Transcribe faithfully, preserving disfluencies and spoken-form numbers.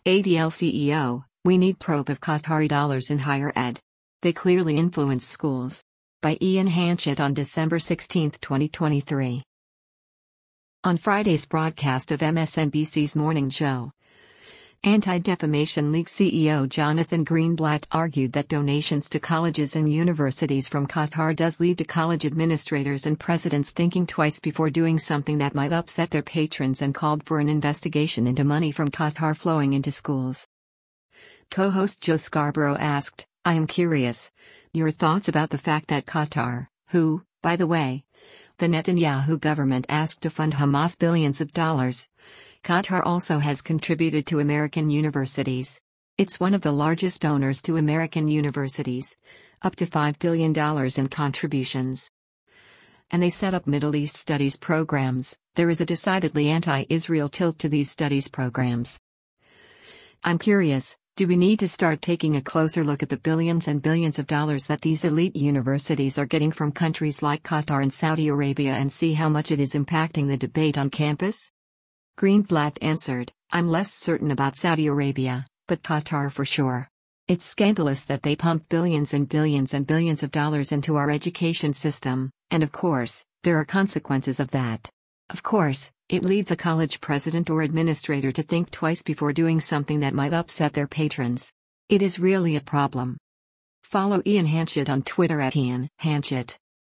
A D L C E O, we need probe of Qatari dollars in higher ed. They clearly influence schools. By Ian Hanchett on December sixteenth, twenty twenty-three. On Friday's broadcast of M S N B C's Morning Show, Anti-Defamation League C E O Jonathan Greenblatt argued that donations to colleges and universities from Qatar does lead to college administrators and presidents thinking twice before doing something that might upset their patrons, and called for an investigation into money from Qatar flowing into schools. Co-host Joe Scarborough asked, "I am curious, your thoughts about the fact that Qatar, who, by the way, the Netanyahu government asked to fund Hamas billions of dollars. Qatar also has contributed to American universities. It's one of the largest donors to American universities, up to five billion dollars in contributions. And they set up Middle East studies programs. There is a decidedly anti-Israel tilt to these studies programs. I'm curious, do we need to start taking a closer look at the billions and billions of dollars that these elite universities are getting from countries like Qatar and Saudi Arabia, and see how much it is impacting the debate on campus?" Greenblatt answered, "I'm less certain about Saudi Arabia, but Qatar for sure. It's scandalous that they pump billions and billions and billions of dollars into our education system, and of course, there are consequences of that. Of course, it leads a college president or administrator to think twice before doing something that might upset their patrons. It is really a problem." Follow Ian Hanchett on Twitter at Ian Hanchett.